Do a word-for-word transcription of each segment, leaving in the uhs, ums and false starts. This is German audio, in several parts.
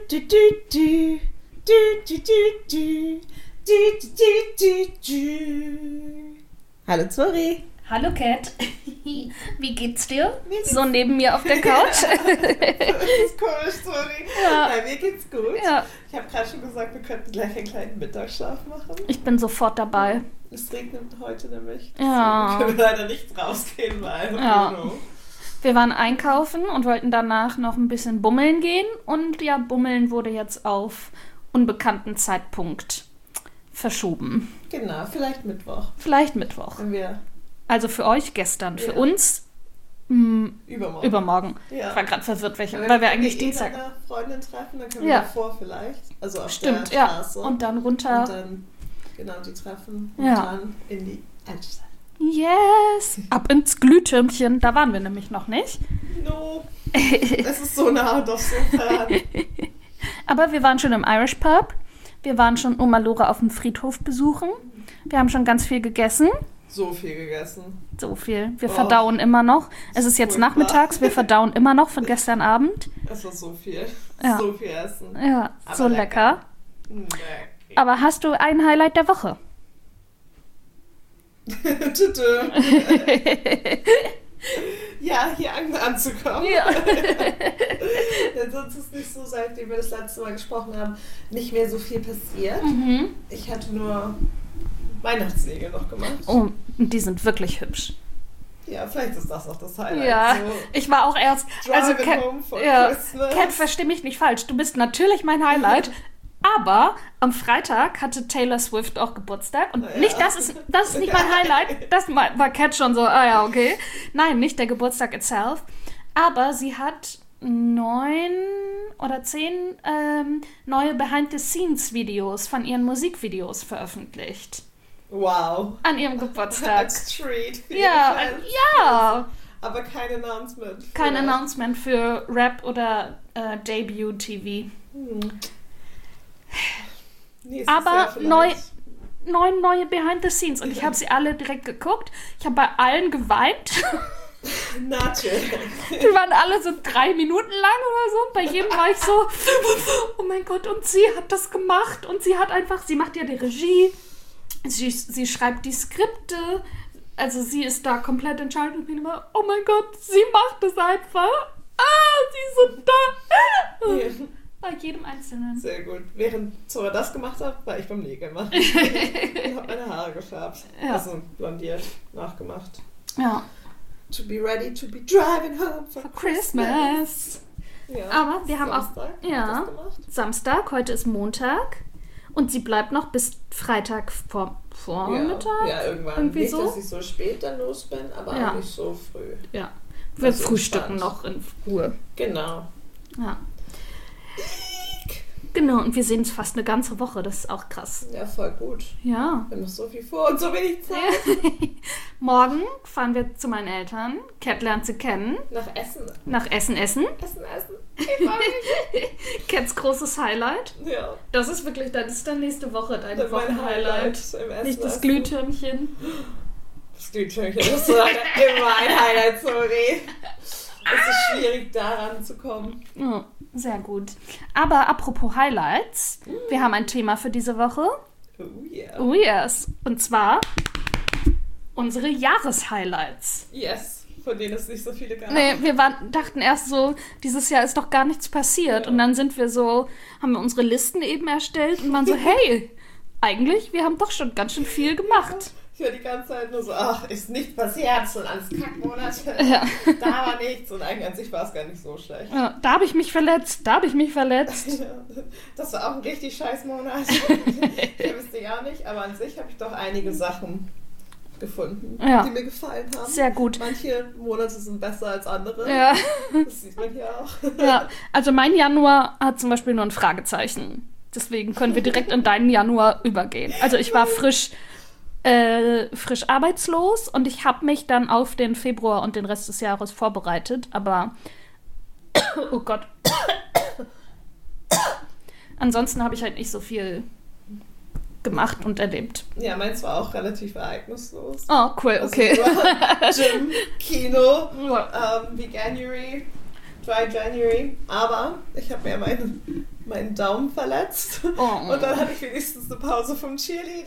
du, du, du. Du, du, du, du. Du, du, du, du, du. Hallo Zori. Hallo Kat. Wie geht's dir? Mir geht's so neben mir auf der Couch. Das ist komisch, Zori. Ja. Nein, mir geht's gut. Ja. Ich habe gerade schon gesagt, wir könnten gleich einen kleinen Mittagsschlaf machen. Ich bin sofort dabei. Es regnet heute nämlich. Ja. Deswegen können wir leider nicht rausgehen, weil Ja. Bruno. Wir waren einkaufen und wollten danach noch ein bisschen bummeln gehen. Und ja, bummeln wurde jetzt auf unbekannten Zeitpunkt verschoben. Genau, vielleicht Mittwoch. Vielleicht Mittwoch. Wenn wir Also für euch gestern, für Ja. uns mh, übermorgen. übermorgen. Ja. Ich war gerade verwirrt, welche, Wenn weil wir wir eigentlich eh Dienstag... eine Freundin treffen, dann können wir Ja. davor vielleicht. Also auf Stimmt, der ja. Straße. Und dann runter. Und dann genau die treffen und Ja. dann in die Altstadt. Yes! Ab ins Glühtürmchen. Da waren wir nämlich noch nicht. No. Es ist so nah und doch so fern. Aber wir waren schon im Irish Pub. Wir waren schon Oma Lore auf dem Friedhof besuchen. Wir haben schon ganz viel gegessen. So viel gegessen. So viel. Wir Oh. verdauen immer noch. Es ist jetzt Furchtbar. nachmittags. Wir verdauen immer noch von gestern Abend. Es war so viel. Ja. So viel Essen. Ja, Aber so lecker. lecker. Aber hast du ein Highlight der Woche? Tüte. Ja, hier an anzukommen. Ja. Denn sonst ist nicht so, seitdem wir das letzte Mal gesprochen haben, nicht mehr so viel passiert. Mhm. Ich hatte nur Weihnachtsnägel noch gemacht. Oh, und die sind wirklich hübsch. Ja, vielleicht ist das auch das Highlight. Ja, So, ich war auch erst... Also, Driving Kat, home for ja, Christmas. Kat, versteh mich nicht falsch. Du bist natürlich mein Highlight. Aber am Freitag hatte Taylor Swift auch Geburtstag. Und Ja. nicht, das ist, das ist nicht mein Highlight. Das war Kat schon so, ah ja, okay. Nein, nicht der Geburtstag itself. Aber sie hat neun oder zehn ähm, neue Behind-the-Scenes-Videos von ihren Musikvideos veröffentlicht. Wow. An ihrem Geburtstag. Als Treat für Ja, die Fans. ja. Aber kein Announcement. Kein für- Announcement für Rap oder äh, Debut-T V. Hm. Nächstes Aber Jahr vielleicht. neu- Neun neue Behind-the-Scenes. Und ich habe sie alle direkt geguckt. Ich habe bei allen geweint. Natürlich. Die waren alle so drei Minuten lang oder so. Und bei jedem war ich so, oh mein Gott, und sie hat das gemacht. Und sie hat einfach, sie macht ja die Regie. Sie, sie schreibt die Skripte. Also sie ist da komplett entscheidend. Ich bin immer, oh mein Gott, sie macht es einfach. Ah, sie ist so da. Ja. Bei jedem Einzelnen. Sehr gut. Während Zora das gemacht hat, war ich beim Nägel machen. Ich habe meine Haare gefärbt. Ja. Also blondiert, nachgemacht. Ja. To be ready to be driving home for, For Christmas. Ja. Aber wir haben auch- Samstag ja. das gemacht. Samstag, heute ist Montag. Und sie bleibt noch bis Freitag vor, Vormittag. Ja, ja, irgendwann. Irgendwie Nicht, so? dass ich so spät dann los bin, aber Ja. auch nicht so früh. Ja. Wir Also frühstücken entspannt. noch in Ruhe. Genau. Ja. Genau, und wir sehen uns fast eine ganze Woche. Das ist auch krass. Ja, voll gut. Ja. Wir haben noch so viel vor und so wenig Zeit. Morgen fahren wir zu meinen Eltern. Kat lernt sie kennen. Nach Essen. Nach Essen, Essen. Essen, Essen. Ich freu mich. Kats großes Highlight. Ja. Das ist wirklich, das ist dann nächste Woche dein Das ist mein Wochenhighlight. Highlight im Essen. Nicht das Essen. Glühtürmchen. Das Glühtürmchen, das ist leider immer ein Highlight, sorry. Es ist schwierig, daran zu kommen. Ja, sehr gut. Aber apropos Highlights, wir haben ein Thema für diese Woche. Oh yeah. Oh yes. Und zwar unsere Jahreshighlights. Yes, von denen es nicht so viele gab. Nee, wir waren, dachten erst so, dieses Jahr ist doch gar nichts passiert. Ja. Und dann sind wir so, haben wir unsere Listen eben erstellt und waren so, hey, eigentlich, wir haben doch schon ganz schön viel gemacht. Ich war die ganze Zeit nur so, ach, ist nichts passiert, es sind alles Kackmonate. Ja. Da war nichts und eigentlich an sich war es gar nicht so schlecht. Ja, da habe ich mich verletzt, da habe ich mich verletzt. Ja, das war auch ein richtig scheiß Monat. Ich wüsste ja nicht, aber an sich habe ich doch einige Sachen gefunden, Ja. die mir gefallen haben. Sehr gut. Manche Monate sind besser als andere. Ja. Das sieht man hier auch. Ja, also mein Januar hat zum Beispiel nur ein Fragezeichen. Deswegen können wir direkt in deinen Januar übergehen. Also ich war frisch, äh, frisch arbeitslos und ich habe mich dann auf den Februar und den Rest des Jahres vorbereitet. Aber, oh Gott. Ansonsten habe ich halt nicht so viel gemacht und erlebt. Ja, meins war auch relativ ereignislos. Oh, cool, okay. Also nur Gym, Kino, Ja. ähm, Veganuary, Dry January, aber ich habe mir meinen, meinen Daumen verletzt Oh. und dann hatte ich wenigstens eine Pause vom Cheerleading.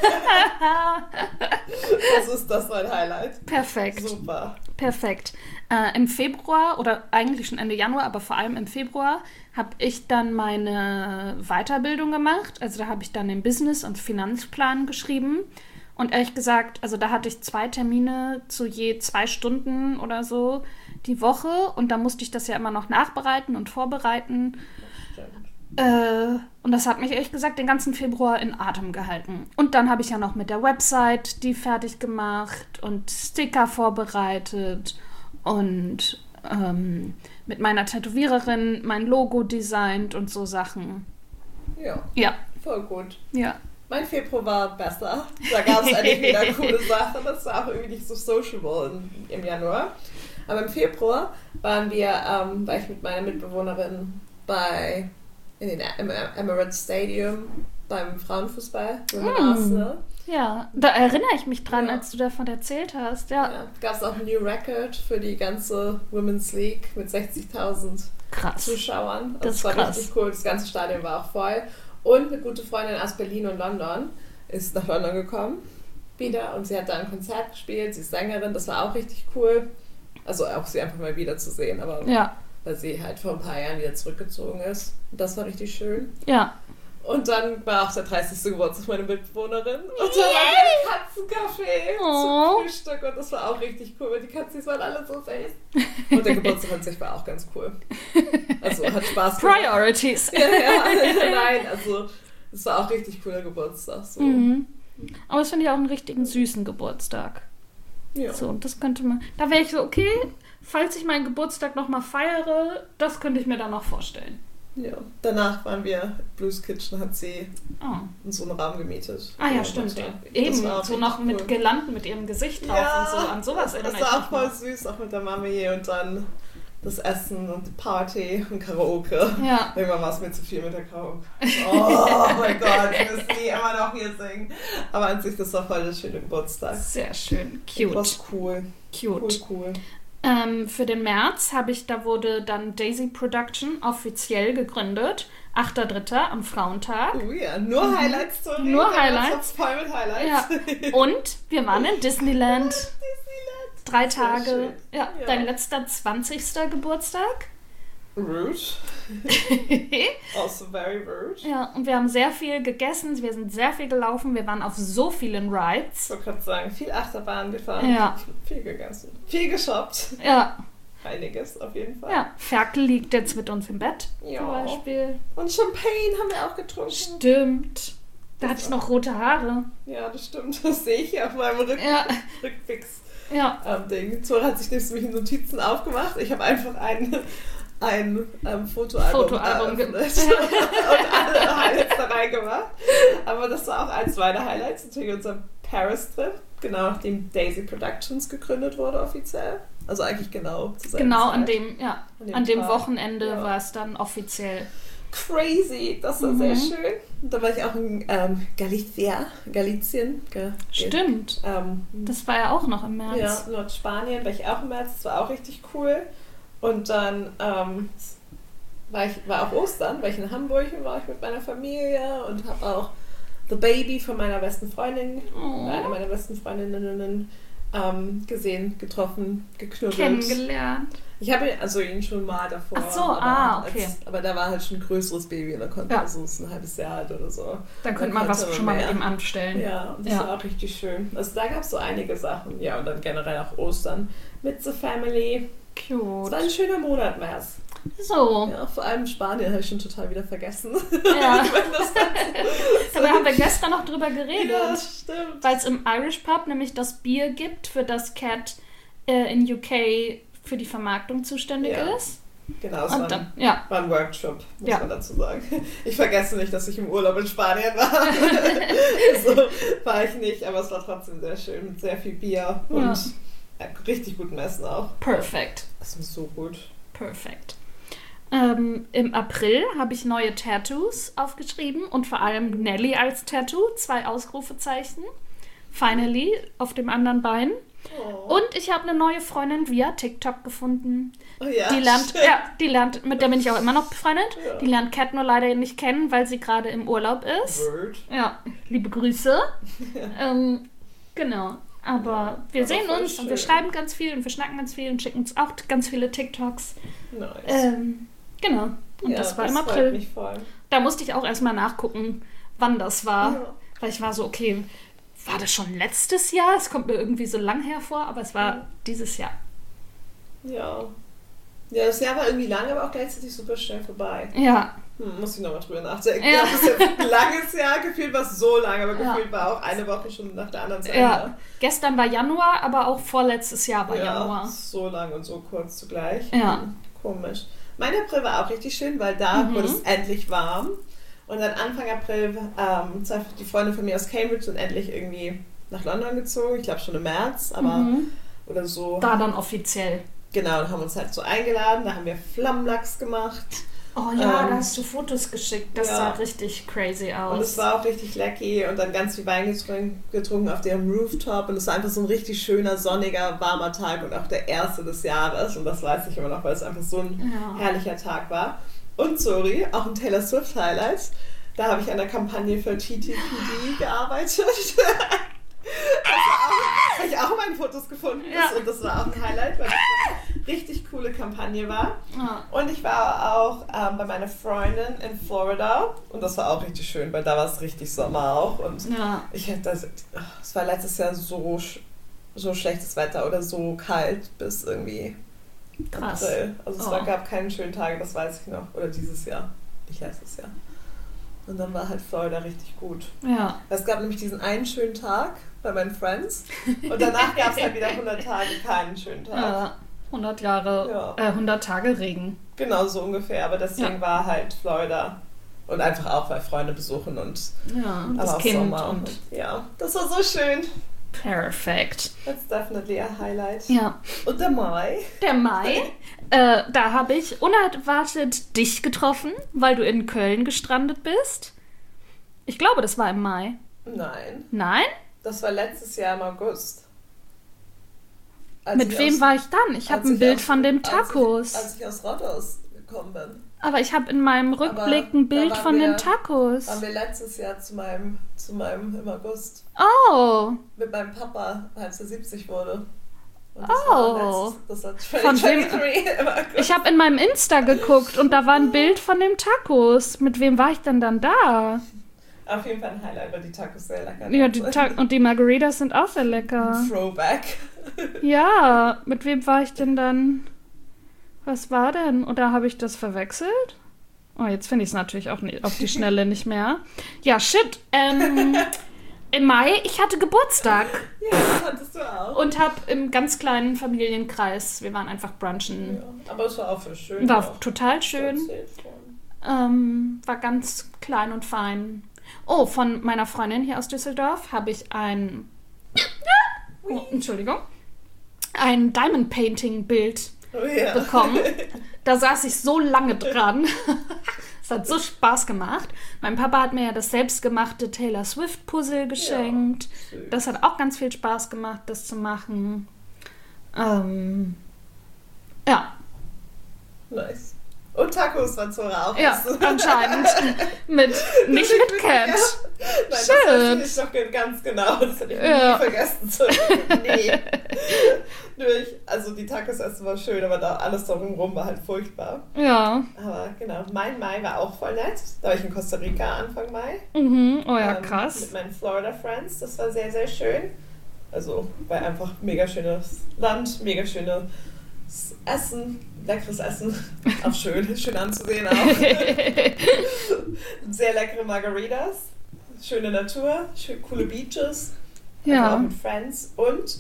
Das ist das mein Highlight. Perfekt. Super. Perfekt. Äh, Im Februar oder eigentlich schon Ende Januar, aber vor allem im Februar habe ich dann meine Weiterbildung gemacht. Also da habe ich dann den Business- und Finanzplan geschrieben. Und ehrlich gesagt, also da hatte ich zwei Termine zu je zwei Stunden oder so die Woche. Und da musste ich das ja immer noch nachbereiten und vorbereiten. Äh, und das hat mich ehrlich gesagt den ganzen Februar in Atem gehalten. Und dann habe ich ja noch mit der Website die fertig gemacht und Sticker vorbereitet und ähm, mit meiner Tätowiererin mein Logo designt und so Sachen. Ja, Ja, voll gut. ja. Mein Februar war besser. Da gab es eigentlich wieder coole Sachen. Das war auch irgendwie nicht so sociable im, im Januar. Aber im Februar waren wir, ähm, war ich mit meiner Mitbewohnerin bei in den im Emirates Stadium beim Frauenfußball. Women Mm. Arsenal. Ja, da erinnere ich mich dran, Ja. als du davon erzählt hast. Ja, Ja, gab es auch ein New Record für die ganze Women's League mit sechzigtausend krass. Zuschauern. Also Das ist das war krass. richtig cool. Das ganze Stadion war auch voll. Und eine gute Freundin aus Berlin und London ist nach London gekommen wieder und sie hat da ein Konzert gespielt. Sie ist Sängerin, das war auch richtig cool. Also auch sie einfach mal wieder zu sehen, aber Ja, weil sie halt vor ein paar Jahren wieder zurückgezogen ist. Und das war richtig schön. ja. Und dann war auch der dreißigste Geburtstag meiner Mitbewohnerin. Und dann war wir Katzenkaffee Oh. zum Frühstück und das war auch richtig cool, weil die Katzis waren alle so süß. Und der Geburtstag an sich war auch ganz cool. Also hat Spaß gemacht. Priorities. Ja, ja, nein, also es war auch richtig cooler Geburtstag. So. Mhm. Aber das finde ich auch einen richtigen süßen Geburtstag. Ja. So, das könnte man. Da wäre ich so, okay, falls ich meinen Geburtstag nochmal feiere, das könnte ich mir dann noch vorstellen. Ja. Danach waren wir, Blues Kitchen hat sie Oh. in so einen Raum gemietet. Ah ja, Und stimmt. das Eben, war auch so richtig noch cool. mit Girlanden mit ihrem Gesicht drauf Ja, und so. An sowas das, erinnere das ich war mich auch voll noch. süß, auch mit der Mami und dann das Essen und die Party und Karaoke. Ja. Irgendwann war es mir zu viel mit der Karaoke. Oh mein Gott, ich muss nie immer noch hier singen. Aber an sich, das war voll der schöne Geburtstag. Sehr schön. Das Cute. war cool. Cool, Cute. cool. Ähm, für den März habe ich, da wurde dann Daisy Production offiziell gegründet. achter dritter am Frauentag. Oh ja, nur Highlights, Tori. Nur Der März Highlights. war voll mit Highlights. Ja. Und wir waren in Disneyland. Disneyland. Drei Sehr Tage. schön. Ja, Ja. dein letzter zwanzigster Geburtstag. Rude. Also very rude. Ja, und wir haben sehr viel gegessen, wir sind sehr viel gelaufen, wir waren auf so vielen Ich Rides. wollte gerade sagen, viel Achterbahn gefahren. Ja. Viel gegessen. Viel geshoppt. Ja, Einiges auf jeden Fall. ja. Ferkel liegt jetzt mit uns im Bett, Ja. zum Beispiel. Und Champagne haben wir auch getrunken. Stimmt. Da hatte ich noch rote Haare. Ja, das stimmt. Das sehe ich auf meinem Rück Ja. Rückfix. Ja. Ähm, Ding. Zora hat sich nämlich Notizen aufgemacht. Ich habe einfach ein, ein ähm, Fotoalbum, Fotoalbum ge- eröffnet und alle Highlights da reingemacht. Aber das war auch eins meiner Highlights. Natürlich unser Paris-Trip. Genau nachdem Daisy Productions gegründet wurde offiziell. Also eigentlich genau zu seiner Genau Zeit. an dem, ja, An dem an dem Tag. Wochenende Ja. war es dann offiziell. Crazy, das war Mhm. sehr schön. Und da war ich auch in ähm, Galicia, Galicien. Ge Stimmt. Ähm, Das war ja auch noch im März. ja, Nordspanien war ich auch im März, das war auch richtig cool. Und dann ähm, war, ich, war auch Ostern, war ich in Hamburg und war ich mit meiner Familie und habe auch The Baby von meiner besten Freundin, Oh. einer meiner besten Freundinnen, ähm, gesehen, getroffen, geknuddelt. Kennengelernt. Ich habe ihn, also ihn schon mal davor. Ach so, aber ah, okay. Als, aber da war halt schon ein größeres Baby und da konnte Ja. also ist ein halbes Jahr alt oder so. Dann könnte man was konnte schon mal mehr. mit ihm anstellen. Ja, und das Ja. war auch richtig schön. Also da gab es so einige Sachen. Ja, und dann generell auch Ostern mit The Family. Es Cute. war ein schöner Monat, März. So. Ja, vor allem Spanien habe ich schon total wieder vergessen. Ja. Wenn das Da haben wir gestern noch drüber geredet. ja, stimmt. Weil es im Irish Pub nämlich das Bier gibt, für das Cat äh, in U K für die Vermarktung zuständig Ja. ist. Genau, es war Und ein, dann, ja. war ein Workshop, muss Ja. man dazu sagen. Ich vergesse nicht, dass ich im Urlaub in Spanien war. So war ich nicht, aber es war trotzdem sehr schön mit sehr viel Bier und Ja. ja, richtig gutem Essen auch. Perfekt. Das war so gut. Perfekt. Ähm, Im April habe ich neue Tattoos aufgeschrieben und vor allem Nelly als Tattoo, zwei Ausrufezeichen. Finally, auf dem anderen Bein. Oh. Und ich habe eine neue Freundin via TikTok gefunden. Oh ja, die lernt, stimmt. ja, die lernt, mit der bin ich auch immer noch befreundet. Ja. Die lernt Cat nur leider nicht kennen, weil sie gerade im Urlaub ist. Word. Ja, liebe Grüße. ähm, genau. Aber Ja, wir aber sehen voll uns und wir schön. schreiben ganz viel und wir schnacken ganz viel und schicken uns auch ganz viele TikToks. Nice. Ähm, genau. Und ja, das war im freut April. mich voll. Da musste ich auch erstmal nachgucken, wann das war. Ja. Weil ich war so, okay, war das schon letztes Jahr? Es kommt mir irgendwie so lang hervor, aber es war Ja. dieses Jahr. Ja. Ja, das Jahr war irgendwie lang, aber auch gleichzeitig super schnell vorbei. Ja. Hm, muss ich nochmal drüber nachdenken. Ja. Ja. Das ist jetzt ein langes Jahr, gefühlt war es so lang, aber Ja. gefühlt war auch eine Woche schon nach der anderen Zeit. Ja. Gestern war Januar, aber auch vorletztes Jahr war Ja, Januar. so lang und so kurz zugleich. Ja. Hm, komisch. Mein April war auch richtig schön, weil da Mhm. wurde es endlich warm. Und dann Anfang April, ähm, zwei, die Freunde von mir aus Cambridge sind endlich irgendwie nach London gezogen. Ich glaube schon im März, aber Mhm. oder so. Da dann offiziell. Genau, und haben uns halt so eingeladen. Da haben wir Flammlachs gemacht. Oh ja, Ähm, da hast du Fotos geschickt. Das ja. sah richtig crazy aus. Und es war auch richtig lecker und dann ganz viel Wein getrunken, getrunken auf dem Rooftop und es war einfach so ein richtig schöner, sonniger, warmer Tag und auch der erste des Jahres und das weiß ich immer noch, weil es einfach so ein Ja. herrlicher Tag war. Und sorry, auch ein Taylor Swift Highlight. Da habe ich an der Kampagne für T T P D gearbeitet. Da habe ich auch meine Fotos gefunden Ja. und das war auch ein Highlight, weil das eine richtig coole Kampagne war. Ja. Und ich war auch ähm, bei meiner Freundin in Florida und das war auch richtig schön, weil da war es richtig Sommer auch und Ja. ich hätte das, es war letztes Jahr so, sch- so schlechtes Wetter oder so kalt bis irgendwie Krass. April. Also es Oh. war, gab keinen schönen Tag, das weiß ich noch. Oder dieses Jahr, nicht letztes Jahr. Und dann war halt Florida richtig gut. Ja. Es gab nämlich diesen einen schönen Tag bei meinen Friends und danach gab es halt wieder hundert Tage keinen schönen Tag. Ja. hundert Jahre, Ja. äh, hundert Tage Regen. Genau so ungefähr, aber deswegen Ja. war halt Florida und einfach auch, weil Freunde besuchen und Ja, aber das auch Kind Sommer und ja, das war so schön. perfekt. That's definitely a highlight. Ja. Und der Mai. Der Mai, äh, da habe ich unerwartet dich getroffen, weil du in Köln gestrandet bist. Ich glaube, das war im Mai. Nein, Nein? das war letztes Jahr im August. Als Mit ich wem aus, war ich dann? Ich habe als ein ich Bild aus- von den als Tacos. Ich, als ich aus Rotthaus gekommen bin. Aber ich habe in meinem Rückblick ein da Bild waren von wir- den Tacos. Waren wir letztes Jahr zu meinem, zu meinem im August Oh, mit meinem Papa, als er siebzig wurde. Und das Oh. war letztes, das war Von wem- zwanzig im August. ich habe in meinem Insta geguckt und da war ein Bild von dem Tacos. Mit wem war ich denn dann da? Auf jeden Fall ein Highlight, weil die Tacos sehr lecker Ja, die Ta und die Margaritas sind auch sehr lecker. Throwback. Ja, mit wem war ich denn dann? Was war denn? Oder habe ich das verwechselt? Oh, jetzt finde ich es natürlich auch nicht, auf die Schnelle nicht mehr. Ja, shit. Ähm, im Mai, ich hatte Geburtstag Ja, das hattest du auch. und habe im ganz kleinen Familienkreis, wir waren einfach brunchen. Ja, aber es war auch für schön. War auch. total schön. Erzählt worden. Ähm, war ganz klein und fein. Oh, von meiner Freundin hier aus Düsseldorf habe ich ein... Oh, Entschuldigung. Ein Diamond Painting Bild Oh ja. bekommen. Da saß ich so lange dran. Es hat so Spaß gemacht. Mein Papa hat mir ja das selbstgemachte Taylor Swift Puzzle geschenkt. Ja, süß. Das hat auch ganz viel Spaß gemacht, das zu machen. Ähm, ja, Nice. Und Tacos war Zora auch. ja, essen. anscheinend. Mit, nicht mit Cat. Ja. Nein, das Schön. weiß ich doch ganz genau. Das hätte ich Ja. nie vergessen zu Nee. Durch, also die Tacos essen war schön, aber da alles drumherum war halt furchtbar. Ja. Aber genau, mein Mai war auch voll nett. Da war ich in Costa Rica Anfang Mai. Mhm. Oh ja, ähm, krass. Mit meinen Florida Friends. Das war sehr, sehr schön. Also, weil einfach mega schönes Land, mega schönes Essen, leckeres Essen. Auch schön, schön anzusehen auch. Sehr leckere Margaritas, schöne Natur, schön, coole Beaches. Also auch Ja. mit Friends. Und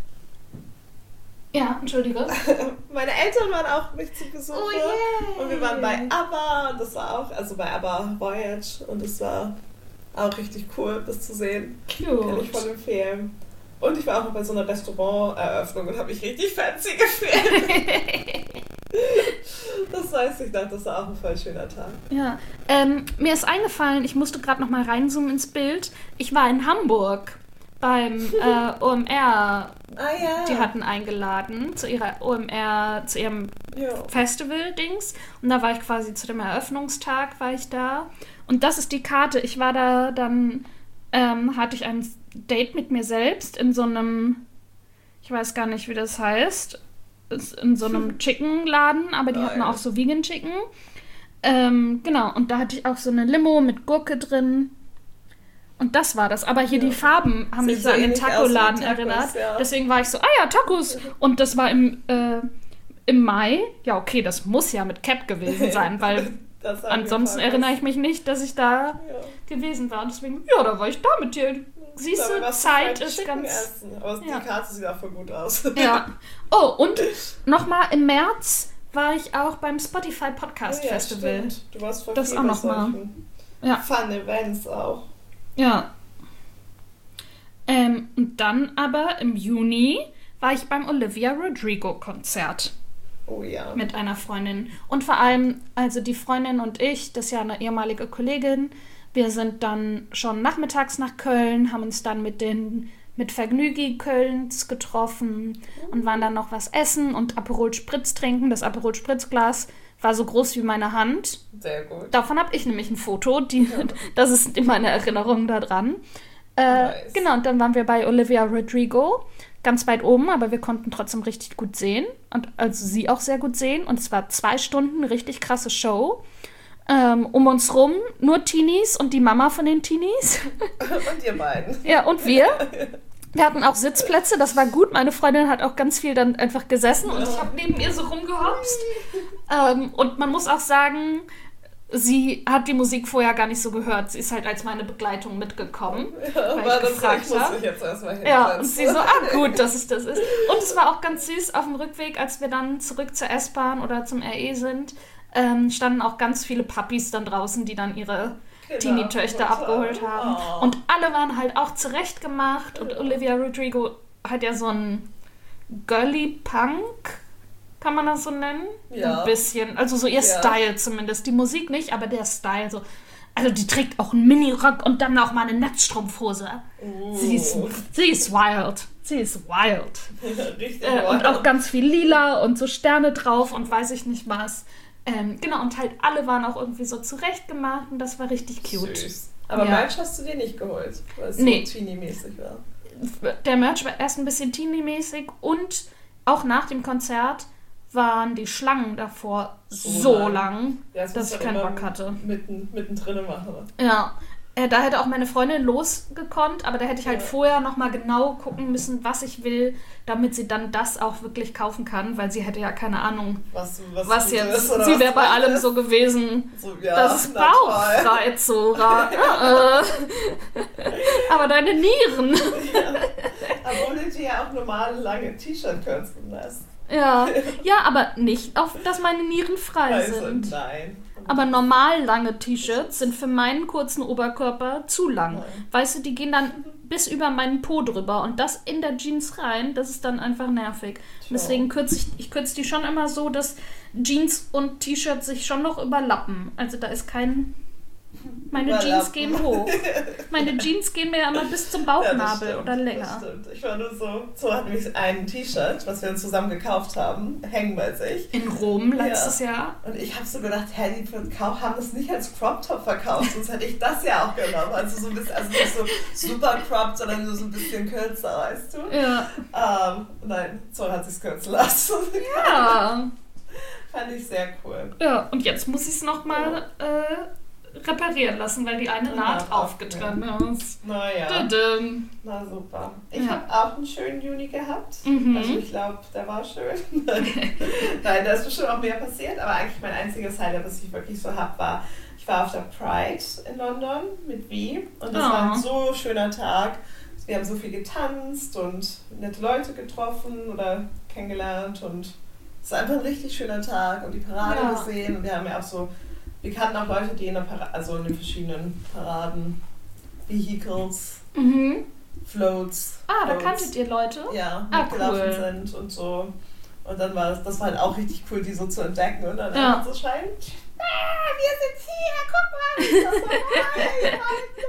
Ja, entschuldige. meine Eltern waren auch mich zu Besuch. Oh, yay. Und wir waren bei ABBA und das war auch, also bei ABBA Voyage und es war auch richtig cool, das zu sehen. Kann ich voll Cute. empfehlen. Und ich war auch noch bei so einer Restauranteröffnung und habe mich richtig fancy gefühlt. Das weiß ich noch, das war auch ein voll schöner Tag. Ja. Ähm, mir ist eingefallen, ich musste gerade noch mal reinzoomen ins Bild. Ich war in Hamburg beim äh, O M R. Ah ja. Die hatten eingeladen zu ihrer O M R, zu ihrem ja. Festival-Dings. Und da war ich quasi zu dem Eröffnungstag, war ich da. Und das ist die Karte. Ich war da dann, ähm, hatte ich ein Date mit mir selbst in so einem, ich weiß gar nicht, wie das heißt, in so einem Chicken-Laden, aber die oh, hatten ja. auch so Vegan-Chicken. Ähm, genau, und da hatte ich auch so eine Limo mit Gurke drin. Und das war das. Aber hier ja. die Farben haben mich so an den Taco-Laden erinnert. Ja. Deswegen war ich so, ah ja, Tacos. Und das war im, äh, im Mai. Ja, okay, das muss ja mit Cap gewesen sein, weil ansonsten erinnere ich mich nicht, dass ich da ja. gewesen war. Und deswegen, ja, da war ich da mit dir. Siehst du, Zeit ist ganz... Essen. Aber ja. die Karte sieht auch voll gut aus. Ja. Oh, und nochmal im März war ich auch beim Spotify Podcast oh ja, Festival. Stimmt. Du warst voll das viel auch nochmal. Ja. Fun Events auch. Ja. Ähm, und dann aber im Juni war ich beim Olivia Rodrigo Konzert. Oh ja. Mit einer Freundin. Und vor allem, also die Freundin und ich, das ist ja eine ehemalige Kollegin, wir sind dann schon nachmittags nach Köln, haben uns dann mit den mit Vergnügi Kölns getroffen und waren dann noch was essen und Aperol Spritz trinken. Das Aperol Spritzglas war so groß wie meine Hand. Sehr gut. Davon habe ich nämlich ein Foto. Die, ja. Das ist meine Erinnerung daran. Äh, nice. Genau, und dann waren wir bei Olivia Rodrigo. Ganz weit oben, aber wir konnten trotzdem richtig gut sehen. Und also sie auch sehr gut sehen. Und es war zwei Stunden richtig krasse Show. Ähm, um uns rum nur Teenies und die Mama von den Teenies. Und ihr beiden. Ja, und wir. Wir hatten auch Sitzplätze, das war gut. Meine Freundin hat auch ganz viel dann einfach gesessen und ich habe neben ihr so rumgehopst. Ähm, und man muss auch sagen, sie hat die Musik vorher gar nicht so gehört. Sie ist halt als meine Begleitung mitgekommen, ja, weil ich gefragt habe. Ja, und sie so, ah gut, dass es das ist. Und es war auch ganz süß auf dem Rückweg, als wir dann zurück zur S-Bahn oder zum R E sind, ähm, standen auch ganz viele Puppies dann draußen, die dann ihre genau. Teenie-Töchter abgeholt haben. Oh. Und alle waren halt auch zurecht gemacht. Und Olivia Rodrigo hat ja so einen Girly-Punk, kann man das so nennen? Ja. Ein bisschen. Also so ihr ja. Style zumindest. Die Musik nicht, aber der Style so. Also die trägt auch einen Mini-Rock und dann auch mal eine Netzstrumpfhose. Oh. Sie, ist, sie ist wild. Sie ist wild. Ja, richtig äh, wild. Und auch ganz viel Lila und so Sterne drauf und weiß ich nicht was. Ähm, genau, und halt alle waren auch irgendwie so zurechtgemacht und das war richtig cute. Süß. Aber ja. Merch hast du dir nicht geholt, weil es nee. so teenie-mäßig war. Der Merch war erst ein bisschen teenie-mäßig und auch nach dem Konzert waren die Schlangen davor so, so lang, lang ja, dass ich keinen Bock hatte. Mitten, mittendrin machen. Ja, äh, da hätte auch meine Freundin losgekonnt, aber da hätte ich halt ja. vorher nochmal genau gucken müssen, was ich will, damit sie dann das auch wirklich kaufen kann, weil sie hätte ja keine Ahnung, was, was, was jetzt. Ist, sie wäre bei ist. allem so gewesen, so, ja, das ist bauchfrei, Zora. ja, äh. Aber deine Nieren. Ja. Obwohl du dir ja auch normale lange T-Shirt kürzen lässt. Ja, ja, aber nicht, auf, dass meine Nieren frei also, sind. Nein. Aber normal lange T-Shirts sind für meinen kurzen Oberkörper zu lang. Nein. Weißt du, die gehen dann bis über meinen Po drüber und das in der Jeans rein, das ist dann einfach nervig. Tja. Deswegen kürze ich, ich kürze die schon immer so, dass Jeans und T-Shirt sich schon noch überlappen. Also da ist kein... Meine Überlappen. Jeans gehen hoch. Meine Jeans gehen mir ja immer bis zum Bauchnabel ja, oder länger. Das stimmt. Ich war nur so, so hat nämlich ein T-Shirt, was wir zusammen gekauft haben, hängen bei sich. In Rom letztes ja. Jahr. Und ich habe so gedacht, hä, die haben das nicht als Crop-Top verkauft, sonst hätte ich das ja auch genommen. Also so ein bisschen, also nicht so super cropped, sondern nur so ein bisschen kürzer, weißt du? Ja. Ähm, nein, so hat sich's kürzen lassen. Ja. Fand ich sehr cool. Ja, und jetzt muss ich es nochmal oh. äh, reparieren lassen, weil die eine Naht aufgetrennt ist. Naja. Dudum. Na super. Ich ja. habe auch einen schönen Juni gehabt. Mhm. Also ich glaube, der war schön. Nein, da ist bestimmt auch mehr passiert, aber eigentlich mein einziges Highlight, was ich wirklich so habe, war, ich war auf der Pride in London mit Vi und das oh. war ein so schöner Tag. Wir haben so viel getanzt und nette Leute getroffen oder kennengelernt und es war einfach ein richtig schöner Tag und die Parade ja. gesehen und wir haben ja auch so Wir kannten auch Leute, die in, der Para- also in den verschiedenen Paraden, Vehicles, mhm. Floats. Ah, Floats, da kanntet ihr Leute? Ja, ah, mitgelaufen cool. sind und so. Und dann war das, das war halt auch richtig cool, die so zu entdecken und dann ja. so scheint, ah, wir sind hier, guck mal, das ist so geil.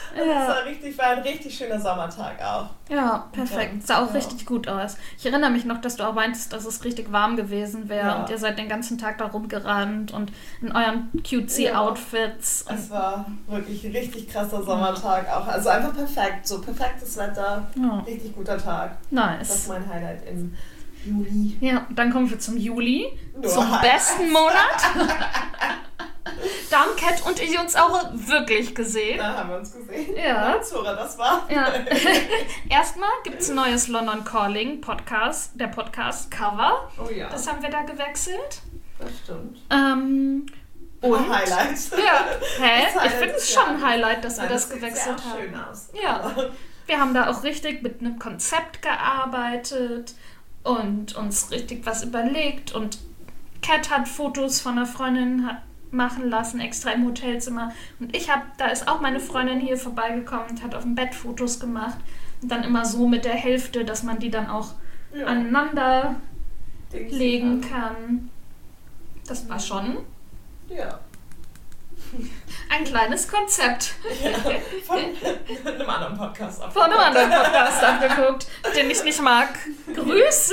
Ja. Das war, richtig, war ein richtig schöner Sommertag auch. Ja, perfekt. Sah auch ja. richtig gut aus. Ich erinnere mich noch, dass du auch meintest, dass es richtig warm gewesen wäre ja. und ihr seid den ganzen Tag da rumgerannt und in euren cutesy-Outfits. Ja. Es war wirklich ein richtig krasser Sommertag auch. Also einfach perfekt. So perfektes Wetter. Ja. Richtig guter Tag. Nice. Das ist mein Highlight im Juli. Ja, dann kommen wir zum Juli. Nur zum Highlight. besten Monat. Da haben Cat und ich uns auch wirklich gesehen. Da haben wir uns gesehen. Ja. Zora, das war. Ja. Erstmal gibt es ein neues London Calling Podcast, der Podcast Cover. Oh ja. Das haben wir da gewechselt. Das stimmt. Ähm, und Highlight. Ja. Hä? Das ich finde es schon ein Highlight, dass Nein, wir das, das gewechselt sieht sehr haben. schön aus. Ja. Wir haben da auch richtig mit einem Konzept gearbeitet und uns richtig was überlegt. Und Cat hat Fotos von einer Freundin hat machen lassen, extra im Hotelzimmer. Und ich habe, da ist auch meine Freundin hier vorbeigekommen und hat auf dem Bett Fotos gemacht. Und dann immer so mit der Hälfte, dass man die dann auch ja. aneinander Dings legen kann. Das war schon ja. ein kleines Konzept. Ja, von einem anderen Podcast abgeguckt. Von einem anderen Podcast abgeguckt, den ich nicht mag. Grüße!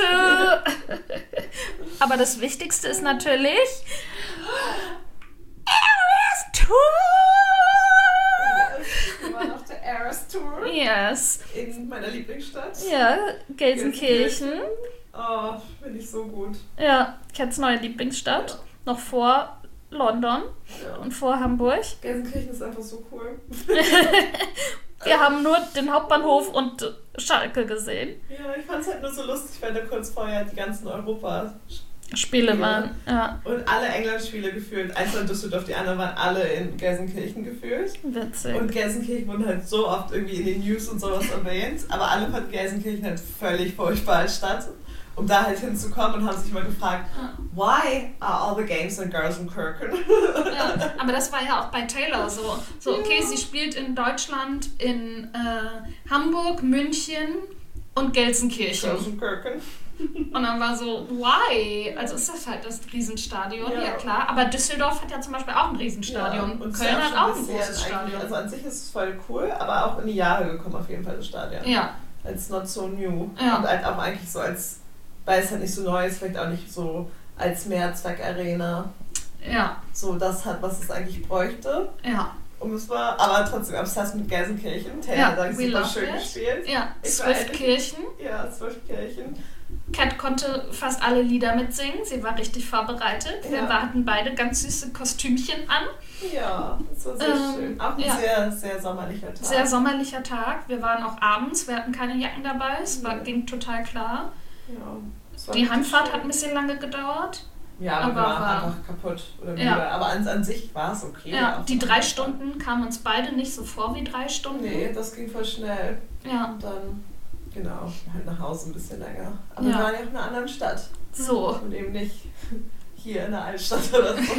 Aber das Wichtigste ist natürlich Eras Tour! Yes, wir waren auf der Eras Tour. Yes. In meiner Lieblingsstadt. Ja, Gelsenkirchen. Oh, finde ich so gut. Ja, Cats neue Lieblingsstadt. Ja. Noch vor London ja. und vor Hamburg. Gelsenkirchen ist einfach so cool. Wir haben nur den Hauptbahnhof und Schalke gesehen. Ja, ich fand es halt nur so lustig, weil da kurz vorher die ganzen Europa Spiele waren. Ja. Und alle England-Spiele gefühlt, eins in Düsseldorf, die anderen waren alle in Gelsenkirchen gefühlt. Witzig. Und Gelsenkirchen wurden halt so oft irgendwie in den News und sowas erwähnt, aber alle fanden Gelsenkirchen halt völlig furchtbar als Stadt. Um da halt hinzukommen und haben sich mal gefragt, why are all the games in Gelsenkirchen? Ja, aber das war ja auch bei Taylor so. So, okay, ja. sie spielt in Deutschland, in äh, Hamburg, München und Gelsenkirchen. Gelsenkirchen. Und dann war so, why? Also ist das halt das Riesenstadion, ja, ja klar. Aber Düsseldorf hat ja zum Beispiel auch ein Riesenstadion. Ja, und Köln hat auch ein großes Stadion. Stadion. Also an sich ist es voll cool, aber auch in die Jahre gekommen auf jeden Fall das Stadion. Ja. Als not so new. Ja. Und halt auch eigentlich so als, weil es halt nicht so neu ist, vielleicht auch nicht so als Mehrzweck-Arena. Ja. So das hat, was es eigentlich bräuchte. Ja. Und es war aber trotzdem obsessed mit Gelsenkirchen. Taylor ja, hat eigentlich super schön it. gespielt. Ja, Zwölfkirchen. Ja, Zwölfkirchen. Cat konnte fast alle Lieder mitsingen. Sie war richtig vorbereitet. Wir ja. hatten beide ganz süße Kostümchen an. Ja, das war sehr ähm, schön. Auch ein ja. sehr, sehr sommerlicher Tag. Sehr sommerlicher Tag. Wir waren auch abends. Wir hatten keine Jacken dabei. Es war, ging total klar. Ja, die Heimfahrt schön. Hat ein bisschen lange gedauert. Ja, aber, aber wir waren war, einfach kaputt oder müde. Ja. Aber an, an sich war es okay. Ja, die drei Stunden kamen uns beide nicht so vor wie drei Stunden. Nee, das ging voll schnell. Ja. Und dann, genau, halt nach Hause ein bisschen länger. Aber ja. wir waren ja auch in einer anderen Stadt. So. Und eben nicht hier in der Altstadt oder so.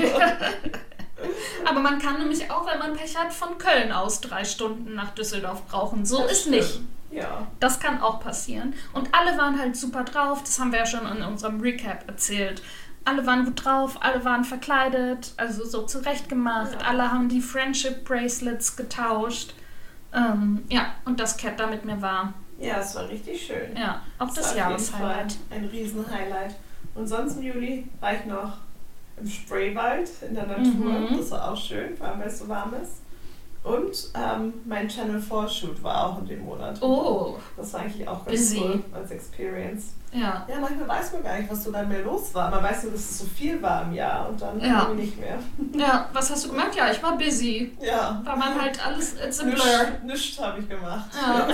Aber man kann nämlich auch, wenn man Pech hat, von Köln aus drei Stunden nach Düsseldorf brauchen. So das ist stimmt. Nicht. Ja. Das kann auch passieren. Und alle waren halt super drauf. Das haben wir ja schon in unserem Recap erzählt. Alle waren gut drauf, alle waren verkleidet, also so zurechtgemacht. Ja. Alle haben die Friendship Bracelets getauscht. Ähm, ja, und das Cat da mit mir war. Ja, es war richtig schön. Ja, auch das, das Jahreshighlight. Ein Riesen-Highlight. Und sonst im Juli war ich noch im Spreewald in der Natur. Mhm. Das war auch schön, vor allem weil es so warm ist. Und ähm, mein Channel vier Shoot war auch in dem Monat. Oh. Das war eigentlich auch ganz busy. Cool als Experience. Ja. Ja, manchmal weiß man gar nicht, was so dann mehr los war. Man weiß nur, dass es so viel war im Jahr und dann ja. irgendwie nicht mehr. Ja, was hast du gemacht? Ja, ich war busy. Ja. War man halt alles, it's a blur. Nichts, nichts habe ich gemacht. Ja.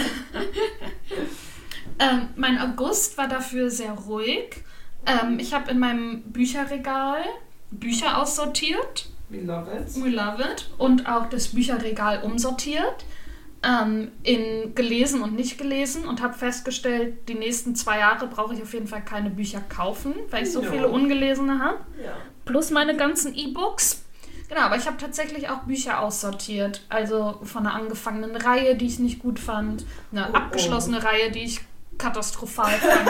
ähm, mein August war dafür sehr ruhig. Ähm, ich habe in meinem Bücherregal Bücher aussortiert. We love it. We love it. Und auch das Bücherregal umsortiert. Ähm, in gelesen und nicht gelesen und habe festgestellt, die nächsten zwei Jahre brauche ich auf jeden Fall keine Bücher kaufen, weil ich so no. viele ungelesene habe. Ja. Plus meine ganzen E-Books. Genau, aber ich habe tatsächlich auch Bücher aussortiert. Also von einer angefangenen Reihe, die ich nicht gut fand. Eine oh, abgeschlossene oh. Reihe, die ich katastrophal fand.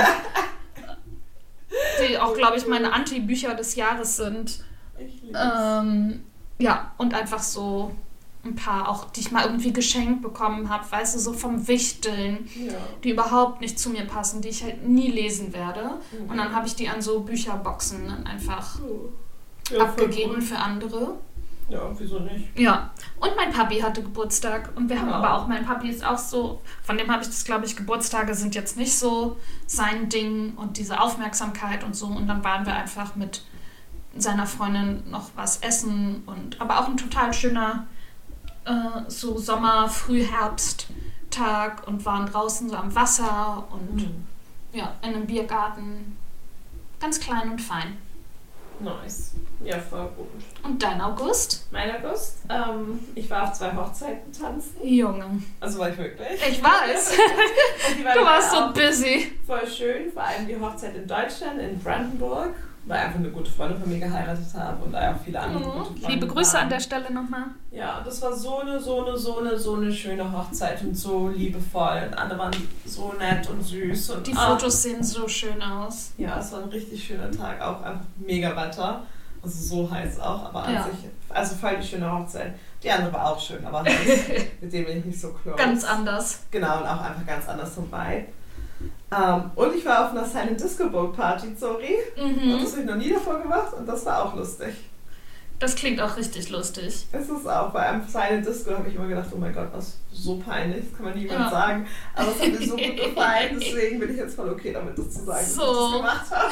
Die auch, glaube ich, meine Anti-Bücher des Jahres sind. Ich lieb's. Ähm, ja, und einfach so ein paar auch, die ich mal irgendwie geschenkt bekommen habe, weißt du, so vom Wichteln, Ja. die überhaupt nicht zu mir passen, die ich halt nie lesen werde. Mhm. Und dann habe ich die an so Bücherboxen dann einfach Ja, abgegeben voll für andere. cool. Ja, wieso nicht? Ja, und mein Papi hatte Geburtstag und wir haben Ja. aber auch, mein Papi ist auch so, von dem habe ich das, glaube ich, Geburtstage sind jetzt nicht so sein Ding und diese Aufmerksamkeit und so. Und dann waren wir einfach mit seiner Freundin noch was essen und aber auch ein total schöner äh, so Sommer-, Frühherbst-Tag und waren draußen so am Wasser und Mhm. ja, in einem Biergarten. Ganz klein und fein. Nice. Ja, voll gut. Und dein August? Mein August, ähm, ich war auf zwei Hochzeiten tanzen. Junge. Also war ich wirklich. Ich weiß. Und die waren Du warst so auch busy. voll schön, vor allem die Hochzeit in Deutschland, in Brandenburg, weil einfach eine gute Freundin von mir geheiratet hat und da auch viele andere gute Mhm. Freunde Liebe Grüße waren. an der Stelle nochmal. Ja, das war so eine, so eine, so eine, so eine schöne Hochzeit und so liebevoll. Und alle waren so nett und süß. Und Die ah, Fotos sehen so schön aus. Ja, es war ein richtig schöner Tag, auch einfach mega Wetter. Also so heiß auch, aber an Ja. sich, also voll die schöne Hochzeit. Die andere war auch schön, aber halt, mit dem bin ich nicht so close. Ganz anders. Genau, und auch einfach ganz anders vom Vibe. Ähm, und ich war auf einer Silent Disco Boat Party, sorry. Und Mhm. das habe ich noch nie davor gemacht und das war auch lustig. Das klingt auch richtig lustig. Es ist auch, bei einem Silent Disco habe ich immer gedacht, oh mein Gott, was so peinlich, das kann man niemandem Ja. sagen. Aber es hat mir so gut gefallen, deswegen bin ich jetzt voll okay damit, das zu sagen, So. dass ich das gemacht habe.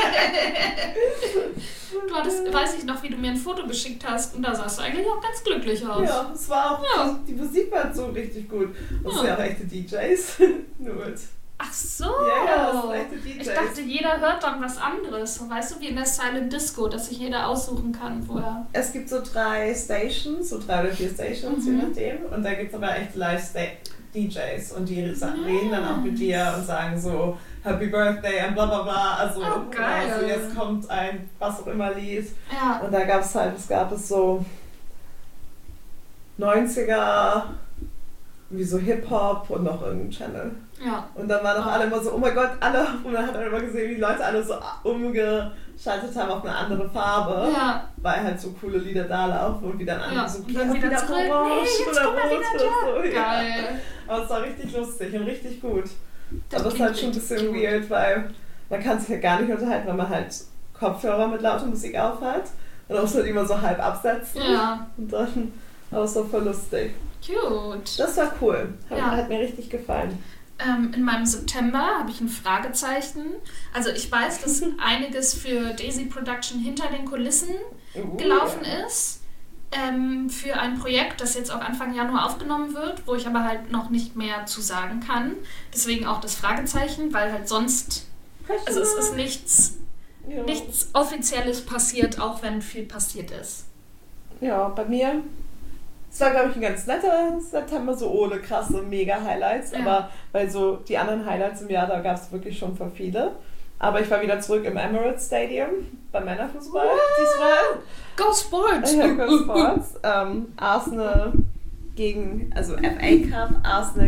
Du hattest, weiß ich noch, wie du mir ein Foto geschickt hast und da sahst du eigentlich auch ganz glücklich aus. Ja, es war auch, Ja. die Musik war so richtig gut. Und es Ja. sind ja auch echte D Js. Nur mit. Ach so. Ja, ja, das sind echte D Js. Ich dachte, jeder hört dann was anderes. So, weißt du, wie in der Silent Disco, dass sich jeder aussuchen kann, wo er... Es gibt so drei Stations, so drei oder vier Stations, je Mhm. nachdem. Und da gibt es aber echt Live-D Js. Und die reden dann auch mit dir und sagen so, Happy Birthday und bla bla bla. Also, Oh, geil. also jetzt kommt ein was auch immer Lied. Ja. Und da gab es halt, es gab es so neunziger, wie so Hip-Hop und noch irgendein Channel. Ja. Und dann waren auch alle immer so, oh mein Gott, alle, und man hat dann immer gesehen, wie die Leute alle so umgeschaltet haben auf eine andere Farbe, Ja. weil halt so coole Lieder da laufen und wie dann andere Ja. so, Und dann wieder zurück. orange Nee, jetzt oder kommt er rot wieder oder so. Ja. Geil. Aber es war richtig lustig und richtig gut. Das Aber es ist klingt halt schon ein richtig bisschen cute. weird, weil man kann sich ja gar nicht unterhalten, weil man halt Kopfhörer mit lauter Musik aufhat. Und auch halt immer so halb absetzen. Ja. Und dann, aber es war voll lustig. Cute. Das war cool. Hat, Ja. hat mir richtig gefallen. Ähm, in meinem September habe ich ein Fragezeichen. Also ich weiß, dass einiges für Daisy Production hinter den Kulissen Uh, gelaufen ja. ist. Ähm, für ein Projekt, das jetzt auch Anfang Januar aufgenommen wird, wo ich aber halt noch nicht mehr zu sagen kann. Deswegen auch das Fragezeichen, weil halt sonst, also es ist nichts, Ja. nichts Offizielles passiert, auch wenn viel passiert ist. Ja, bei mir. Es war, glaube ich, ein ganz netter September, so ohne krasse Mega-Highlights. Ja. Aber weil so die anderen Highlights im Jahr, da gab es wirklich schon voll viele. Aber ich war wieder zurück im Emirates Stadium beim Männerfußball diesmal. Go Sports! Ja, Go Sports. ähm, Arsenal gegen, also F A Cup, Arsenal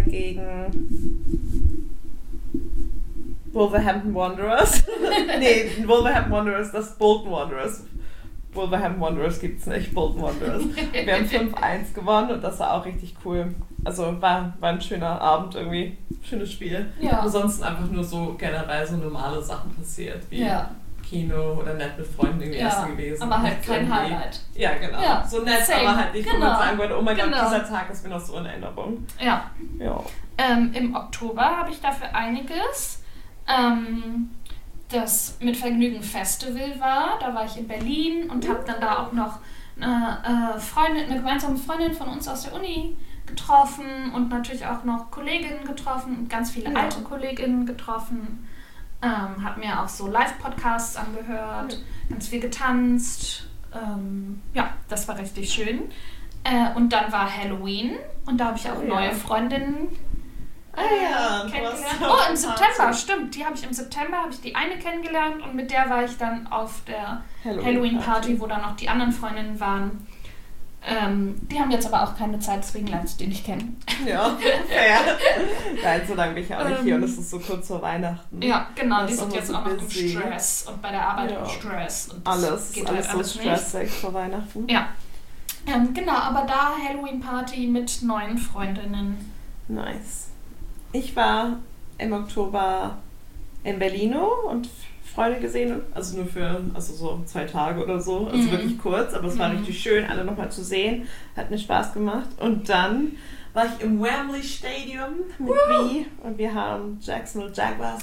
gegen Wolverhampton Wanderers. Nee, Wolverhampton Wanderers, das Bolton Wanderers. Wolverhampton Wanderers gibt's nicht, Bolton Wanderers. Wir haben fünf eins gewonnen und das war auch richtig cool. Also war, war ein schöner Abend irgendwie, schönes Spiel. Ja. Ansonsten einfach nur so generell so normale Sachen passiert, wie Ja. Kino oder nett mit Freunden irgendwie Ja, essen gewesen. aber halt Nett kein irgendwie. Highlight. Ja, genau. Ja, So nett, same. aber halt nicht, wo Genau. man sagen würde, oh mein Genau. Gott, dieser Tag ist mir noch so in Erinnerung. Ja. Ja. Ähm, Im Oktober habe ich dafür einiges. Ähm, das Mit Vergnügen Festival war, da war ich in Berlin und habe dann da auch noch eine, äh, Freundin, eine gemeinsame Freundin von uns aus der Uni getroffen und natürlich auch noch Kolleginnen getroffen und ganz viele Ja. alte Kolleginnen getroffen. Ähm, habe mir auch so Live-Podcasts angehört, Ja. ganz viel getanzt. Ähm, ja, das war richtig schön. Äh, und dann war Halloween und da habe ich auch Oh ja. neue Freundinnen Ah ja, du kennengelernt. warst Oh, auf im der September, Party. stimmt. Die habe ich im September, habe ich die eine kennengelernt und mit der war ich dann auf der Halloween-Party, wo dann noch die anderen Freundinnen waren. Ähm, die haben jetzt aber auch keine Zeit, deswegen lernst du die nicht kennen. Ja, fair. Nein, so lange bin ich auch nicht hier Ähm, und es ist so kurz vor Weihnachten. Ja, genau, Das die ist sind immer jetzt so auch noch im busy. Stress und bei der Arbeit Ja. im Stress. Und das Alles, geht alles halt so alles nicht. stressig vor Weihnachten. Ja. Ähm, genau, aber da Halloween-Party mit neuen Freundinnen. Nice. Ich war im Oktober in Berlino und Freunde gesehen, also nur für also so zwei Tage oder so, also mhm. wirklich kurz, aber es war mhm. richtig schön, alle nochmal zu sehen, hat mir Spaß gemacht. Und dann war ich im Wembley Stadium mit Vi und wir haben Jacksonville Jaguars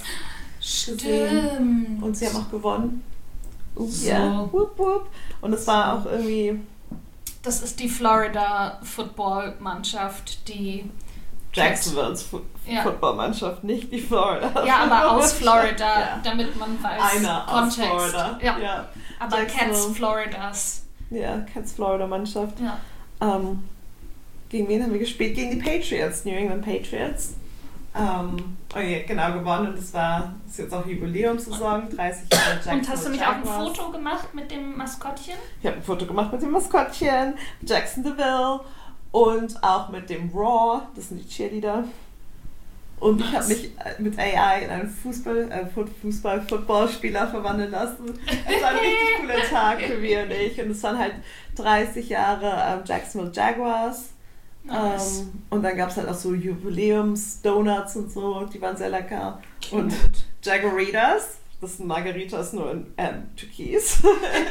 gesehen und sie haben auch gewonnen. Uh, so. Yeah. Wupp, wupp. Und es war auch irgendwie... Das ist die Florida Football-Mannschaft, die... Jacksonville's Fu- ja. Footballmannschaft, nicht die Florida. Ja, aber aus Florida, ja. damit man weiß, Einer Kontext. Aus Florida. Ja. ja. Aber Cats Floridas. Ja, Cats Florida Mannschaft. Ja. Ähm, gegen wen haben wir gespielt? Gegen die Patriots, New England Patriots. Ähm, oh ja, genau, gewonnen. Und das war das ist jetzt auch Jubiläumssaison, dreißig Jahre Jacksonville. Und hast du nicht auch ein Foto gemacht mit dem Maskottchen? Ich habe ein Foto gemacht mit dem Maskottchen, Jacksonville. Und auch mit dem Raw, das sind die Cheerleader. Und Was? ich habe mich mit A I in einen Fußball, äh, Fußball-Football-Spieler verwandeln lassen. Es war ein richtig cooler Tag für mich und ich. Und es waren halt dreißig Jahre ähm, Jacksonville Jaguars. Nice. Ähm, und dann gab es halt auch so Jubiläums-Donuts und so, die waren sehr lecker. Cute. Und Jaguaritas. Das sind Margaritas nur in ähm, Türkis.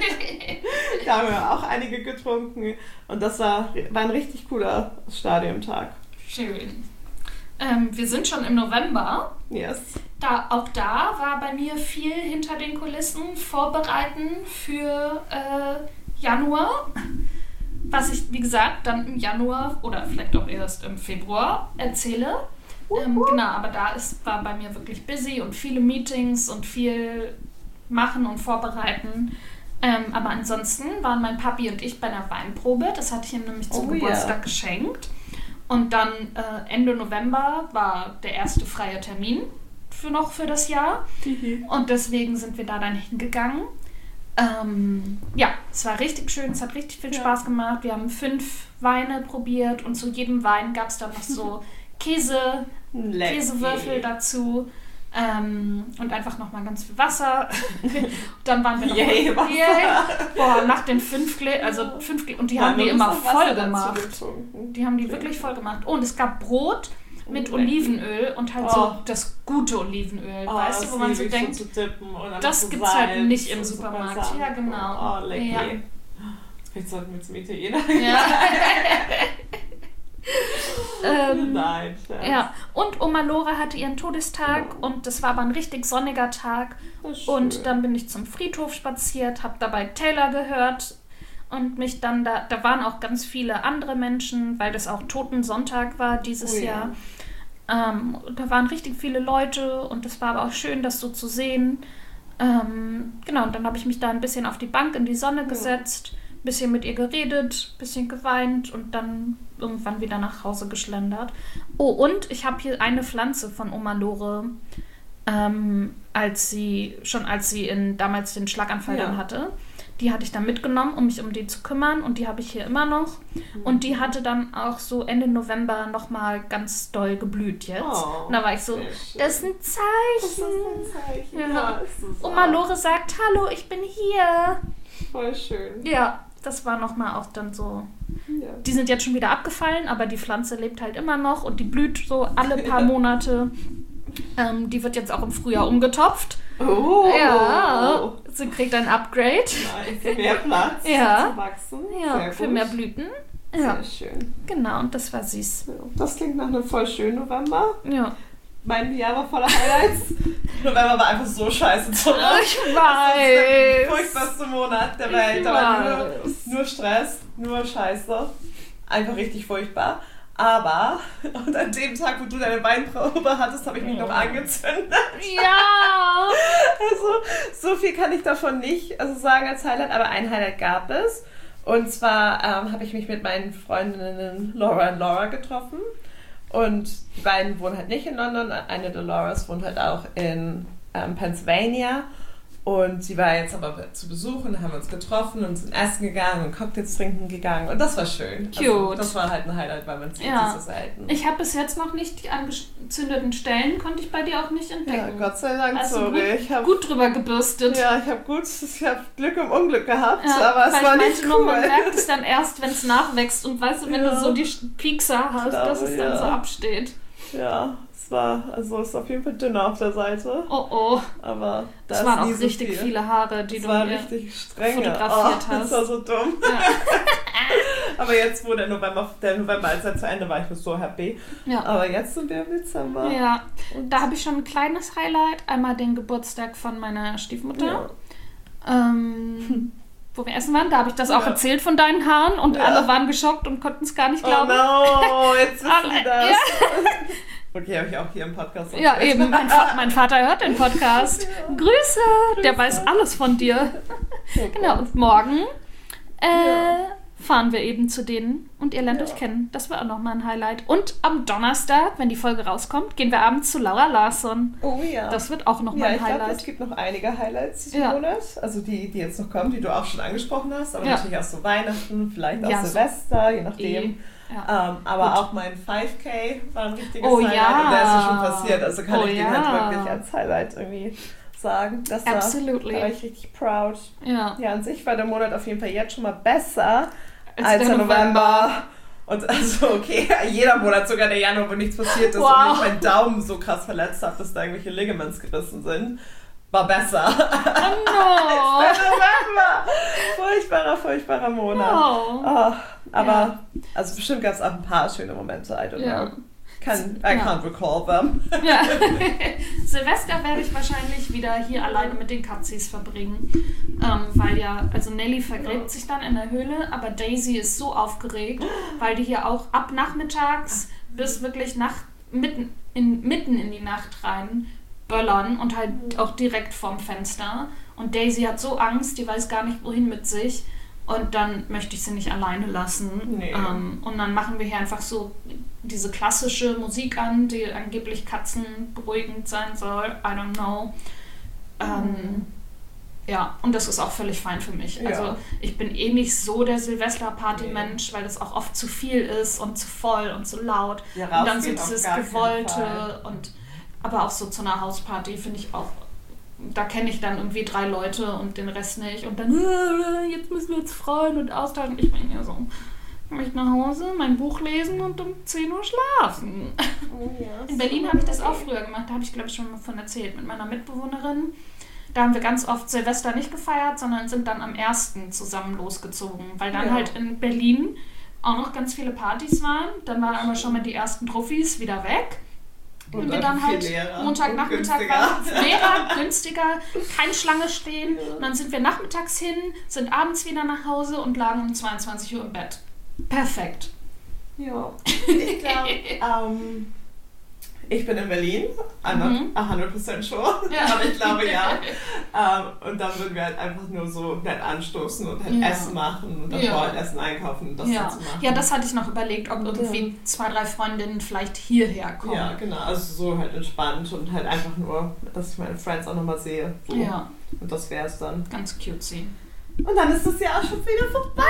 Da haben wir auch einige getrunken. Und das war, war ein richtig cooler Stadiontag. Schön. Ähm, wir sind schon im November. Yes. Da, auch da war bei mir viel hinter den Kulissen vorbereiten für äh, Januar. Was ich, wie gesagt, dann im Januar oder vielleicht auch erst im Februar erzähle. Ähm, genau, aber da ist, war bei mir wirklich busy und viele Meetings und viel machen und vorbereiten. Ähm, aber ansonsten waren mein Papi und ich bei einer Weinprobe. Das hatte ich ihm nämlich zum oh, Geburtstag yeah. geschenkt. Und dann äh, Ende November war der erste freie Termin für noch für das Jahr. Mhm. Und deswegen sind wir da dann hingegangen. Ähm, ja, es war richtig schön, es hat richtig viel ja. Spaß gemacht. Wir haben fünf Weine probiert und zu jedem Wein gab es dann noch so Käse, Lecky. Käsewürfel dazu ähm, und einfach nochmal ganz viel Wasser. Dann waren wir noch Yay, Wasser. Yay. Boah, nach den fünf Gläsern, also fünf Gläser, und die Nein, haben die immer voll Wasser gemacht. Die haben die okay. wirklich voll gemacht. Oh, und es gab Brot mit oh, Olivenöl und halt oh. so das gute Olivenöl, oh, weißt du, wo man so denkt, so und das so gibt's Salz halt nicht im und Supermarkt. Super Ja, genau. Oh, lecker. Ja. Jetzt sollten wir zum Italiener. Ja. ähm, Nein. Ja, und Oma Lora hatte ihren Todestag oh. und das war aber ein richtig sonniger Tag. Und dann bin ich zum Friedhof spaziert, habe dabei Taylor gehört und mich dann da, da waren auch ganz viele andere Menschen, weil das auch Totensonntag war dieses oh, Jahr. Ja. Ähm, da waren richtig viele Leute und es war aber auch schön, das so zu sehen. Ähm, genau, und dann habe ich mich da ein bisschen auf die Bank in die Sonne gesetzt, ein bisschen mit ihr geredet, ein bisschen geweint und dann irgendwann wieder nach Hause geschlendert. Oh, und ich habe hier eine Pflanze von Oma Lore, ähm, als sie, schon als sie in, damals den Schlaganfall ja. dann hatte. Die hatte ich dann mitgenommen, um mich um die zu kümmern und die habe ich hier immer noch. Mhm. Und die hatte dann auch so Ende November nochmal ganz doll geblüht jetzt. Oh, und da war ich so, das ist ein Zeichen. Das ist ein Zeichen. Ja. Ja, ist Oma Lore sagt, hallo, ich bin hier. Voll schön. Ja, das war nochmal auch dann so. Ja. Die sind jetzt schon wieder abgefallen, aber die Pflanze lebt halt immer noch und die blüht so alle paar Monate. Ähm, die wird jetzt auch im Frühjahr umgetopft. Oh! Ja, sie kriegt ein Upgrade. Nice. Mehr Platz ja. zu wachsen. Ja, Sehr für gut. mehr Blüten. Ja. Sehr schön. Genau, und das war süß. Ja, das klingt nach einem voll schönen November. Ja. Mein Jahr war voller Highlights. November war einfach so scheiße zu machen. Ich weiß. Das ist der furchtbarste Monat der Welt. Da war nur, nur Stress, nur Scheiße. Einfach richtig furchtbar. Aber, und an dem Tag, wo du deine Weinprobe hattest, habe ich mich noch angezündet. Ja! Also, so viel kann ich davon nicht also sagen als Highlight, aber ein Highlight gab es. Und zwar ähm, habe ich mich mit meinen Freundinnen Laura und Laura getroffen. Und die beiden wohnen halt nicht in London. Eine der Lauras wohnt halt auch in ähm, Pennsylvania. Und sie war jetzt aber zu Besuch und haben uns getroffen und sind essen gegangen und Cocktails trinken gegangen. Und das war schön. Cute. Also, das war halt ein Highlight, weil man sieht ja. so selten. Ich habe bis jetzt noch nicht die angezündeten Stellen, konnte ich bei dir auch nicht entdecken. Ja, Gott sei Dank, also sorry. Gut, ich hab, gut drüber gebürstet. Ja, ich habe gut, ich habe Glück im Unglück gehabt, ja, aber es war nicht meinte cool. Nur, man merkt es dann erst, wenn es nachwächst und weißt du, wenn ja. du so die Piekser hast, glaube, dass es dann ja. so absteht. Ja, es war, also es ist auf jeden Fall dünner auf der Seite. Oh oh. Aber da das ist waren auch nie so richtig viel. viele Haare, die das du war mir richtig streng fotografiert oh, hast. Das war so dumm. Ja. Aber jetzt, wo der November, der November als er zu Ende war, ich war so happy. Ja. Aber jetzt sind wir im Dezember. Ja, und da habe ich schon ein kleines Highlight. Einmal den Geburtstag von meiner Stiefmutter. Ja. Ähm, wo wir essen waren, da habe ich das auch Ja. erzählt von deinen Haaren und Ja. alle waren geschockt und konnten es gar nicht glauben. Oh no, jetzt wissen Aber, sie das. ja. Okay, habe ich auch hier im Podcast Ja, erzählt. eben. Mein, Va- mein Vater hört den Podcast. Ja. Grüße, der weiß alles von dir. Oh Genau, Gott. und morgen äh, Ja. fahren wir eben zu denen und ihr lernt Ja. euch kennen. Das war auch nochmal ein Highlight. Und am Donnerstag, wenn die Folge rauskommt, gehen wir abends zu Laura Larsson. Oh ja. Das wird auch nochmal ja, ein ich glaube, Highlight. es gibt noch einige Highlights diesen Ja. Monat. Also die, die jetzt noch kommen, die du auch schon angesprochen hast. Aber Ja. natürlich auch so Weihnachten, vielleicht auch Ja, so Silvester, je nachdem. Eh. Ja. Ähm, aber Gut. auch mein fünf K war ein richtiges Oh Highlight. ja. Und der ist ja schon passiert. Also kann Oh ich den ja. halt wirklich als Highlight irgendwie sagen. Das war, Absolutely. da war ich richtig proud. Ja. Ja, an sich war der Monat auf jeden Fall jetzt schon mal besser Als als, der der November. November. Und also, okay, jeder Monat, sogar der Januar, wo nichts passiert ist Wow. und ich meinen Daumen so krass verletzt habe, dass da irgendwelche Ligaments gerissen sind, war besser. Oh no. Der November! Furchtbarer, furchtbarer Monat. Oh. Oh, aber, Ja. also bestimmt gab es auch ein paar schöne Momente, I don't Ja. know. Can, I Ja. can't recall them. Ja. Silvester werde ich wahrscheinlich wieder hier alleine mit den Katzis verbringen. Ähm, weil ja, also Nelly vergräbt sich dann in der Höhle, aber Daisy ist so aufgeregt, weil die hier auch ab nachmittags bis wirklich nach, mitten, in, mitten in die Nacht rein böllern und halt auch direkt vorm Fenster. Und Daisy hat so Angst, die weiß gar nicht, wohin mit sich. Und dann möchte ich sie nicht alleine lassen. Nee. Ähm, und dann machen wir hier einfach so diese klassische Musik an, die angeblich katzenberuhigend sein soll. I don't know. Ähm, ja, und das ist auch völlig fein für mich. Ja. Also ich bin eh nicht so der Silvester-Party-Mensch, weil das auch oft zu viel ist und zu voll und zu laut. Ja, und dann so rausgehen auf dieses gar keinen Fall. Gewollte und aber auch so zu einer Hausparty finde ich auch, da kenne ich dann irgendwie drei Leute und den Rest nicht und dann, äh, jetzt müssen wir uns freuen und austauschen. Ich bin ja so, ich möchte nach Hause, mein Buch lesen und um zehn Uhr schlafen. Oh, ja, In Berlin habe ich das auch früher gemacht, da habe ich glaube ich schon mal von erzählt, mit meiner Mitbewohnerin. Da haben wir ganz oft Silvester nicht gefeiert, sondern sind dann am ersten zusammen losgezogen, weil dann Ja. halt in Berlin auch noch ganz viele Partys waren. Dann waren aber schon mal die ersten Truffis wieder weg. Und, Und wir dann viel halt leerer Montagnachmittag und waren günstiger. leerer, günstiger, keine Schlange stehen. Ja. Und dann sind wir nachmittags hin, sind abends wieder nach Hause und lagen um zweiundzwanzig Uhr im Bett. Perfekt. Ja, ich glaube, ähm, ich bin in Berlin, I'm not Mhm. one hundred percent sure, Ja. aber ich glaube ja. ähm, und dann würden wir halt einfach nur so nett anstoßen und halt Ja. Essen machen und dann Ja. halt Essen einkaufen und das Ja. dann zu machen. ja, das hatte ich noch überlegt, ob irgendwie zwei, drei Freundinnen vielleicht hierher kommen. Ja, genau, also so halt entspannt und halt einfach nur, dass ich meine Friends auch nochmal sehe. So. Ja, Und das wäre es dann. ganz cutesy. Und dann ist das Jahr auch schon wieder vorbei.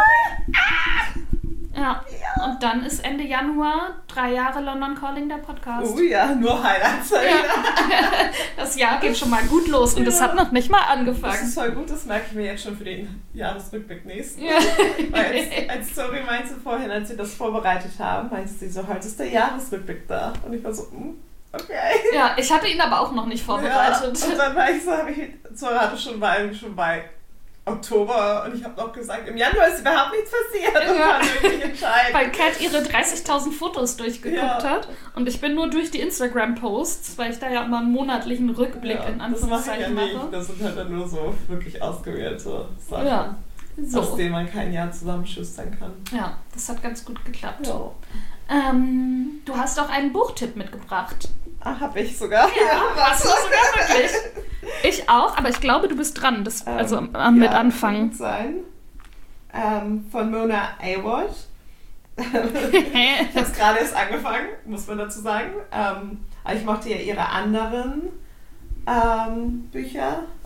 Ja. Und dann ist Ende Januar drei Jahre London Calling, der Podcast. Oh ja, nur Highlights. Ja. Das Jahr geht schon mal gut los und es Ja. hat noch nicht mal Das angefangen. ist voll gut, das merke ich mir jetzt schon für den Jahresrückblick nächsten. Ja. Weil als, als Tori meinte vorhin, als wir das vorbereitet haben, meinte sie so, heute ist der Jahresrückblick da. Und ich war so, mm, okay. Ja, ich hatte ihn aber auch noch nicht vorbereitet. Ja, und dann war ich so, habe ich, Zora hatte schon bei, schon bei Oktober und ich habe noch gesagt, im Januar ist überhaupt nichts passiert. Und Ja. kann wirklich entscheiden. Weil Kat ihre dreißigtausend Fotos durchgeguckt Ja. hat und ich bin nur durch die Instagram-Posts, weil ich da ja immer einen monatlichen Rückblick Ja, in das mache ich ja Anführungszeichen nicht. mache. Das sind halt dann nur so wirklich ausgewählte Sachen, Ja, aus so. denen man kein Jahr zusammenschustern kann. Ja, das hat ganz gut geklappt. Ja. Ähm, du hast auch einen Buchtipp mitgebracht. Ah, hab ich sogar. Ja, hast du sogar wirklich. Ich auch, aber ich glaube, du bist dran. Das, also Ähm, ähm, mit ja, anfangen. kann sein. Ähm, von Mona Awad. Ich habe es gerade erst angefangen, muss man dazu sagen. Ähm, aber ich mochte ja ihre anderen ähm, Bücher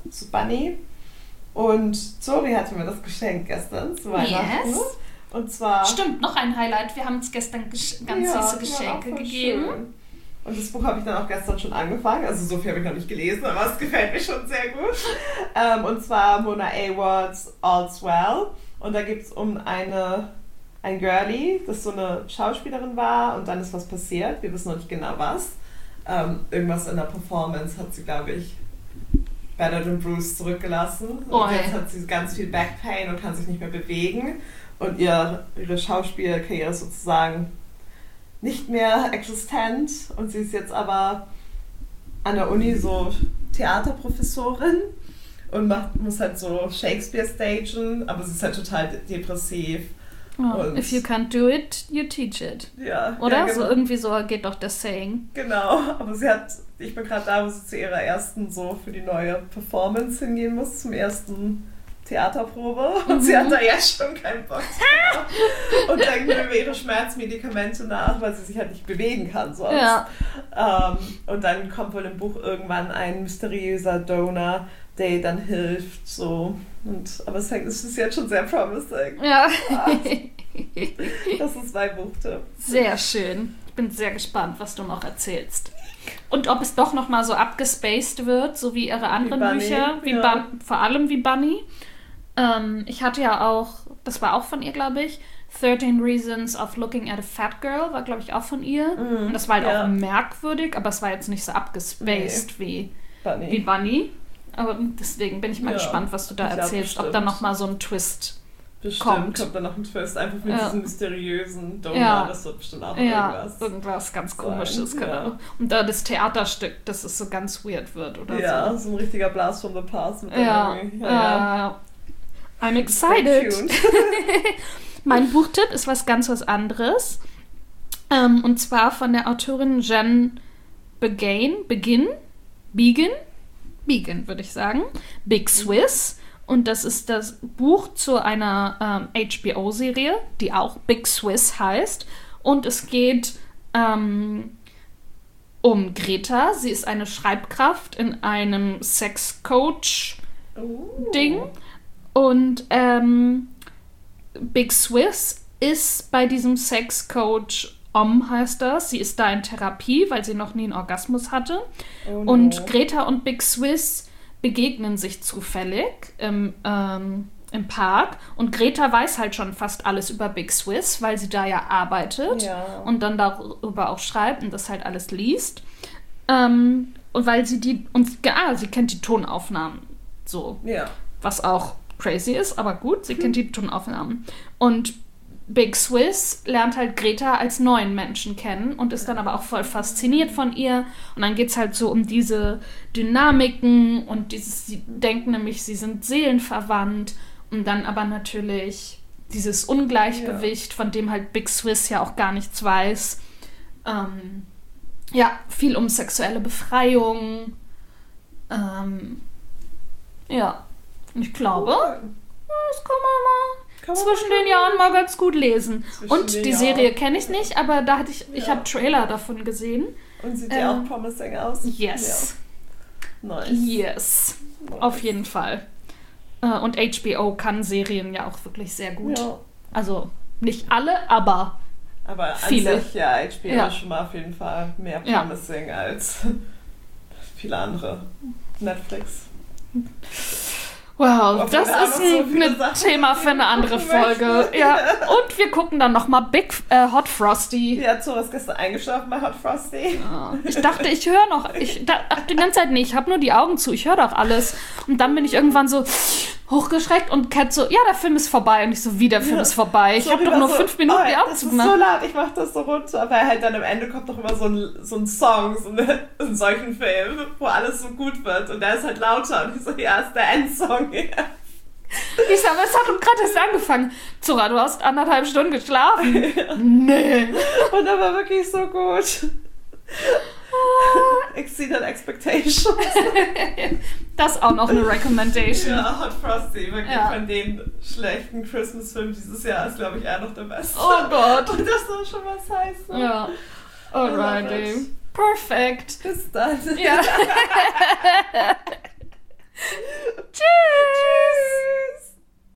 zu Bunny. Und Zori hatte mir das geschenkt gestern zu Weihnachten. Yes. Und zwar... Stimmt, noch ein Highlight. Wir haben uns gestern gesch- ganz ja, süße Geschenke gegeben. Schön. Und das Buch habe ich dann auch gestern schon angefangen. Also so viel habe ich noch nicht gelesen, aber es gefällt mir schon sehr gut. Ähm, und zwar Mona Awards All's Well. Und da geht es um eine, ein Girlie, das so eine Schauspielerin war. Und dann ist was passiert. Wir wissen noch nicht genau was. Ähm, irgendwas in der Performance hat sie, glaube ich, Bernard und Bruce zurückgelassen. Oh, und jetzt hat sie ganz viel Backpain und kann sich nicht mehr bewegen. Und ihr, ihre Schauspielkarriere ist sozusagen nicht mehr existent. Und sie ist jetzt aber an der Uni so Theaterprofessorin und macht, muss halt so Shakespeare stagen, aber sie ist halt total depressiv. Oh, if you can't do it, you teach it. Ja. Oder? Ja, genau. So irgendwie so geht doch das Saying. Genau, aber sie hat, ich bin gerade da, wo sie zu ihrer ersten so für die neue Performance hingehen muss, zum ersten Theaterprobe. Und mhm. sie hat da jetzt schon keinen Bock drauf. Und denkt über ihre Schmerzmedikamente nach, weil sie sich halt nicht bewegen kann sonst. Ja. Ähm, und dann kommt wohl im Buch irgendwann ein mysteriöser Donor, der ihr dann hilft. So. Und, aber es ist jetzt schon sehr promising. Ja. Das ist mein Buchtipp. Sehr schön. Ich bin sehr gespannt, was du noch erzählst. Und ob es doch nochmal so abgespaced wird, so wie ihre anderen wie Bücher, wie ja. Bun- vor allem wie Bunny. Ähm, ich hatte ja auch, das war auch von ihr, glaube ich, thirteen Reasons of Looking at a Fat Girl, war, glaube ich, auch von ihr. Mm, und das war halt ja. auch merkwürdig, aber es war jetzt nicht so abgespaced nee. wie, Bunny. wie Bunny. Aber deswegen bin ich mal ja. gespannt, was du da ich erzählst, ob da nochmal so ein Twist bestimmt kommt. kommt da noch ein Twist, einfach mit ja. diesem mysteriösen Donor, ja. das wird bestimmt auch ja, irgendwas. irgendwas ganz Komisches, sein. genau. Ja. Und da das Theaterstück, dass es so ganz weird wird oder ja, so. Ja, so ein richtiger Blast from the Past mit ja. der ja, ja. Uh, I'm excited. Mein Buchtipp ist was ganz was anderes. Ähm, und zwar von der Autorin Jen Begin, Begin, Begin, Begin würde ich sagen, Big Swiss. Und das ist das Buch zu einer ähm, H B O-Serie, die auch Big Swiss heißt. Und es geht ähm, um Greta. Sie ist eine Schreibkraft in einem Sex-Coach-Ding. Oh. Und ähm, Big Swiss ist bei diesem Sex-Coach, Om heißt das. Sie ist da in Therapie, weil sie noch nie einen Orgasmus hatte. Oh no. Und Greta und Big Swiss begegnen sich zufällig im, ähm, im Park. Und Greta weiß halt schon fast alles über Big Swiss, weil sie da ja arbeitet ja. und dann darüber auch schreibt und das halt alles liest. Ähm, und weil sie die, und ah, sie kennt die Tonaufnahmen so. Ja. Was auch crazy ist, aber gut, sie hm. kennt die Tonaufnahmen. Und Big Swiss lernt halt Greta als neuen Menschen kennen und ist dann aber auch voll fasziniert von ihr. Und dann geht es halt so um diese Dynamiken und dieses, sie denken nämlich, sie sind seelenverwandt. Und dann aber natürlich dieses Ungleichgewicht, ja. von dem halt Big Swiss ja auch gar nichts weiß. Ähm, ja, viel um sexuelle Befreiung. Ähm, ja, und ich glaube, das kann man mal zwischen den Jahren mal ganz gut lesen. Zwischen und die Jahren. Serie kenne ich nicht, aber da hatte ich, ja. ich habe Trailer davon gesehen. Und sieht ähm, ja auch promising aus. Yes. Ja. Nice. Yes. Nice. Auf jeden Fall. Und H B O kann Serien ja auch wirklich sehr gut. Ja. Also nicht alle, aber aber viele. An sich, ja, H B O ja. ist schon mal auf jeden Fall mehr promising ja. als viele andere. Netflix. Wow, Obwohl das ist ein so Thema für eine andere Folge. Ja. Und wir gucken dann nochmal Big äh, Hot Frosty. Ja, Zora ist gestern eingeschlafen bei Hot Frosty. Ja. Ich dachte, ich höre noch. Ich dachte die ganze Zeit, nee, ich habe nur die Augen zu, ich höre doch alles. Und dann bin ich irgendwann so hochgeschreckt und Kat so, ja, der Film ist vorbei. Und ich so, wie, der Film ja. ist vorbei? Ich habe doch nur so, fünf Minuten oh, die Augen zugemacht. Das ist so laut, ich mach das so runter. Weil halt dann am Ende kommt doch immer so ein, so ein Song, so eine, in solchen Filmen, wo alles so gut wird. Und der ist halt lauter. Und ich so, ja, ist der Endsong. Ja. Ich sag, aber es hat gerade erst angefangen. Zora, du hast anderthalb Stunden geschlafen. Ja. Nee. Und er war wirklich so gut. Exceeded Expectations. Das ist auch noch eine Recommendation. Ja, Hot Frosty, wirklich ja. von den schlechten Christmas-Filmen dieses Jahr ist, glaube ich, eher noch der beste. Oh Gott. Und das soll schon was heißen. Ja. Alrighty. Perfekt. Bis dann. Ja.